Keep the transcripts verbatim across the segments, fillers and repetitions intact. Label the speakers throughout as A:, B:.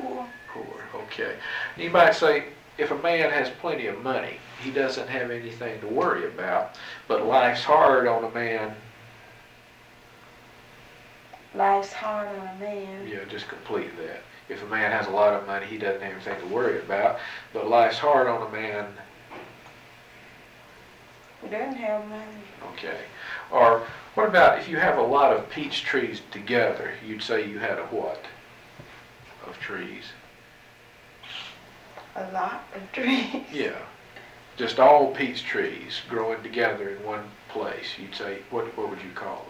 A: Poor.
B: Poor, okay. You might say, if a man has plenty of money, he doesn't have anything to worry about, but life's hard on a man.
A: Life's hard on a man.
B: Yeah, just complete that. If a man has a lot of money, he doesn't have anything to worry about, but life's hard on a man.
A: Who doesn't have money.
B: Okay. Or what about if you have a lot of peach trees together, you'd say you had a what of trees?
A: A lot of trees.
B: Yeah. Just all peach trees growing together in one place. You'd say, what what would you call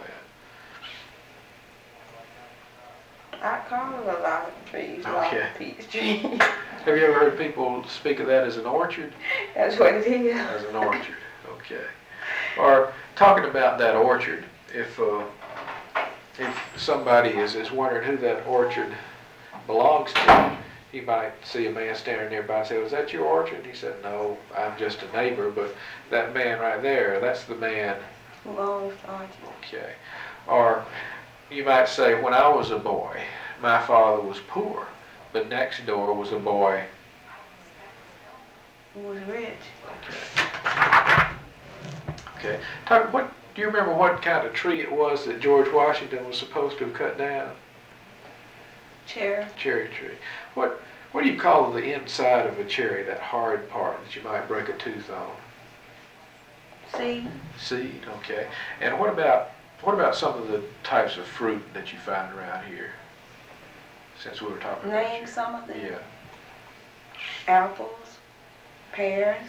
B: that?
A: I call it a lot of trees, a lot
B: Okay.
A: of peach trees.
B: Have you ever heard people speak of that as an orchard?
A: That's what it is.
B: As an orchard, okay. Or talking about that orchard, if uh, if somebody is, is wondering who that orchard belongs to, he might see a man standing nearby and say, "Was that your orchard?" He said, "No, I'm just a neighbor, but that man right there, that's the man."
A: Who owns the orchard?
B: Okay. Or you might say, when I was a boy, my father was poor, but next door was a boy
A: Who was rich?
B: Okay. Okay. Talk, what, do you remember what kind of tree it was that George Washington was supposed to have cut down?
A: Cherry.
B: Cherry tree. What What do you call the inside of a cherry, that hard part that you might break a tooth on?
A: Seed.
B: Seed. Okay. And what about what about some of the types of fruit that you find around here? Since we were talking about
A: Name some of them.
B: Yeah.
A: Apples, pears,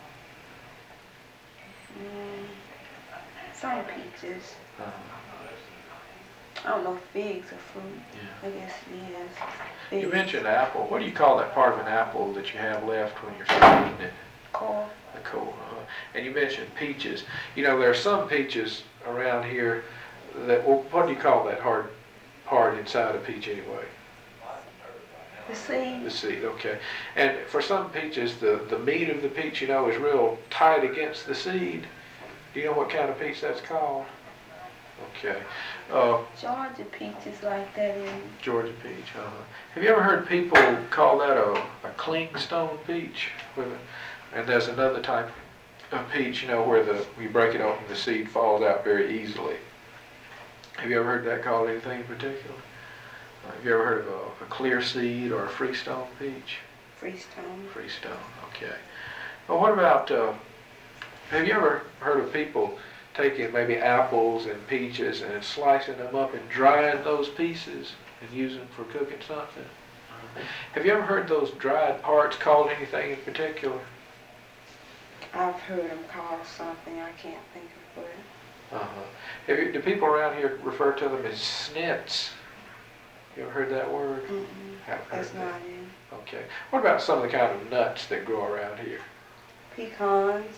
A: mm, some peaches.
B: Uh,
A: I don't know if figs are fruit.
B: yeah.
A: I guess it is.
B: You
A: Figs.
B: mentioned apple. What do you call that part of an apple that you have left when you're still eating it?
A: Core.
B: The core. Uh, and you mentioned peaches. You know, there are some peaches around here that, well, what do you call that hard part inside a peach anyway?
A: The seed.
B: The seed, okay. And for some peaches, the, the meat of the peach, you know, is real tight against the seed. Do you know what kind of peach that's called? Okay. Uh,
A: Georgia peach is like that in
B: Georgia peach, uh-huh. Have you ever heard people call that a, a clingstone peach? With a, and there's another type of peach, you know, where the you break it open, the seed falls out very easily. Have you ever heard that called anything in particular? Uh, have you ever heard of a, a clear seed or a freestone peach?
A: Freestone.
B: Freestone, okay. Well, what about, uh, have you ever heard of people taking maybe apples and peaches and slicing them up and drying those pieces and using them for cooking something? Have you ever heard those dried parts called anything in particular?
A: I've heard them called something. I can't think of what.
B: Uh-huh. Have you, do people around here refer to them as snits? You ever heard that word?
A: Mm-mm.
B: Haven't heard
A: That's
B: that.
A: not in.
B: Okay. What about some of the kind of nuts that grow around here?
A: Pecans.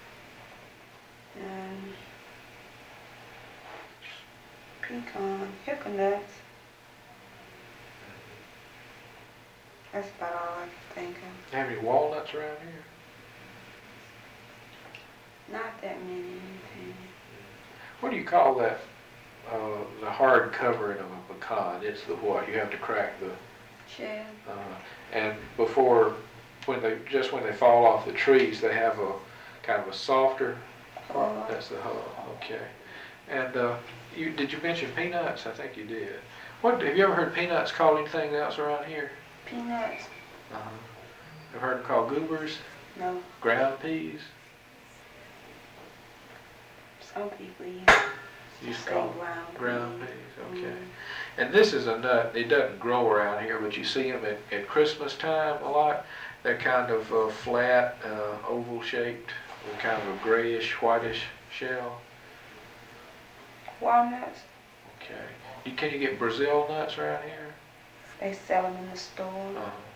A: And pecan, hickory nuts. That's about all I can think of.
B: Have any walnuts around here?
A: Not that many. Anything.
B: What do you call that? Uh, the hard covering of a pecan. It's the what? You have to crack the.
A: Shell.
B: Uh, and before, when they just when they fall off the trees, they have a kind of a softer.
A: Oh.
B: That's the hull. Okay. And uh, you did you mention peanuts? I think you did. What have you ever heard peanuts called anything else around here?
A: Peanuts.
B: Uh-huh. Ever heard them called goobers?
A: No.
B: Ground peas?
A: Some people use
B: You used to
A: say
B: call them
A: ground
B: ground
A: peas.
B: peas. Okay.
A: Mm.
B: And this is a nut. It doesn't grow around here, but you see them at, at Christmas time a lot. They're kind of uh, flat, uh, oval shaped, with kind of a grayish, whitish shell.
A: Walnuts.
B: Okay. You, can you get Brazil nuts around here?
A: They sell them in the store.
B: Uh,